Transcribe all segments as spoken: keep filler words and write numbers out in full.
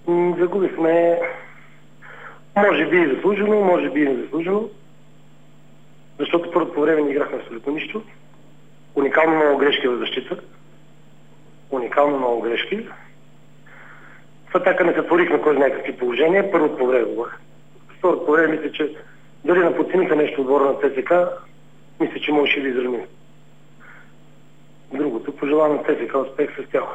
М, Загубихме, може би и заслужено, може би и незаслужено, защото първото по време не играхме абсолютно нищо. Уникално много грешки в защита. Уникално много грешки. В атака не сътворихме кой знае какви положения. Първото по време говоря. Второто по време мисля, че дали наподцениха нещо отбора на ЦСК, мисля, че може да изравним. Другото, пожелавам на ЦСК успех с тях.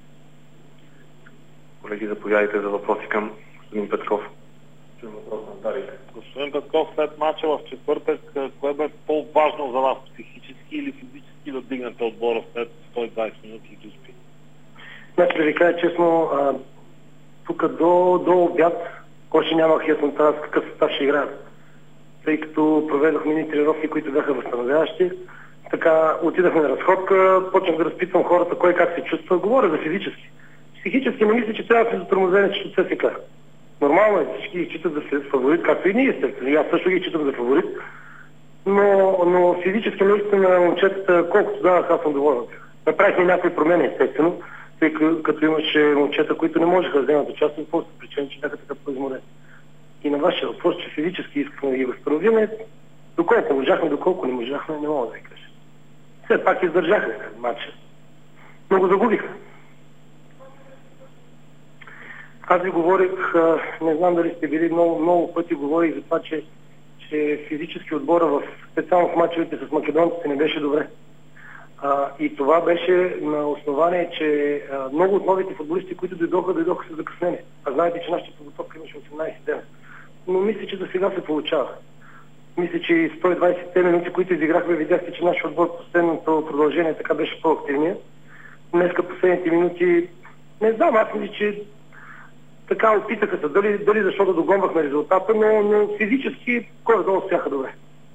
Колеги, заповядайте за въпроси към господин Петков. Господин Петков, след мача в четвъртък, кое бе по-важно за вас, психически или физически да дигнете отбора след сто и двадесет минути и дуспи? Значи да ви кажа честно, а, тук до, до обяд още нямах яснота с какъв състав ще играят. Тъй като проведохме ни тренировки, които бяха възстановяващи. Така отидахме на разходка, почнах да разпитвам хората кой как се чувства. Говоря за физически. Психически не мисля, че трябва да се затормозени срещу ЦСК. Нормално е, всички ги считат за фаворит, както и ние естествено. Аз също ги считам за фаворит. Но, но физически наистина момчетата, колкото давах, аз съм доволен. Направихме някои промени естествено, тъй като имаше момчета, които не можеха да вземат участие, по просто причина, че бяха така по-изморени. И на вашия въпрос, че физически искахме да ги възстановим, доколко можахме, доколко не можахме, не мога да ви кажа. Все пак издържахме матча. Но го загубихме. Аз ви говорих, не знам дали сте били, много, много пъти говорих за това, че, че физически отбора, в, специално в мачовете с македонците, не беше добре. А, и това беше на основание, че а, много от новите футболисти, които дойдоха, дойдоха с закъснение. А знаете, че нашата подготовка имаше осемнадесет дена. Но мисля, че за сега се получава. Мисля, че и сто и двадесет минути, които изиграхме, видяхте, че нашия отбор последното продължение така беше по-активния. Днеска последните минути, не знам, аз мисля, че така опитаха се, дали, дали защото догонвахме резултата, но, но физически горе-долу сяха добре.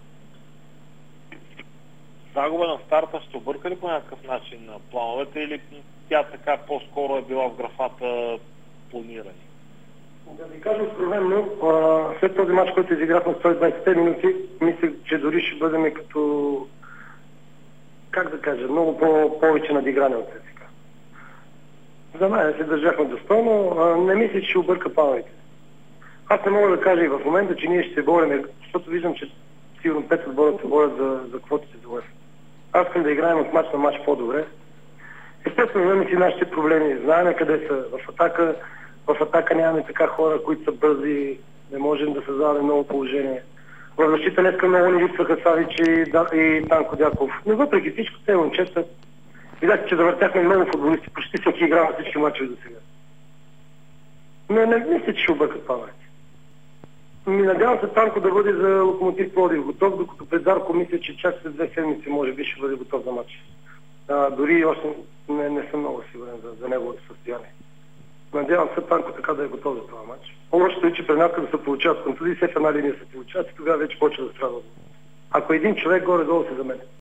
Загуба на старта ще обърка ли по някакъв начин на плановете или тя така по-скоро е била в графата планирани? Да ви кажа откровенно, след този матч, който изиграхме сто и двадесет минути, мисля, че дори ще бъдем като, как да кажа, много по- повече надиграни от ЦСКА. За мен се държахме достойно, не мисля, че ще обърка плановете. Аз не мога да кажа и в момента, че ние ще се борим, защото виждам, че сигурно пет отбора се борят за, за квотите за UEFA. Аз искам да играем от мач на мач по-добре. Естествено, имаме си нашите проблеми. Знаем къде са. В атака, в атака нямаме така хора, които са бързи. Не можем да създаваме много положение. В защита днеска много ни липсваха Савич и, и Танко Дяков. Но въпреки всичко, те момчета, видяхте, че завъртяхме много футболисти. Почти всеки игра на всички мачове до сега. Но не мисля, че ще объркат плановете. Ми надявам се Танко да бъде за Локомотив Пловдив готов, докато пред Зарко мисля, че чак след две седмици може би ще бъде готов за матч. А, дори още не, не съм много сигурен за, за неговото състояние. Надявам се Танко така да е готов за това матч. Лошото е, че при нас да се получават контузии, все в една линия се получават и тогава вече почва да страда. Ако един човек горе-долу се заменя.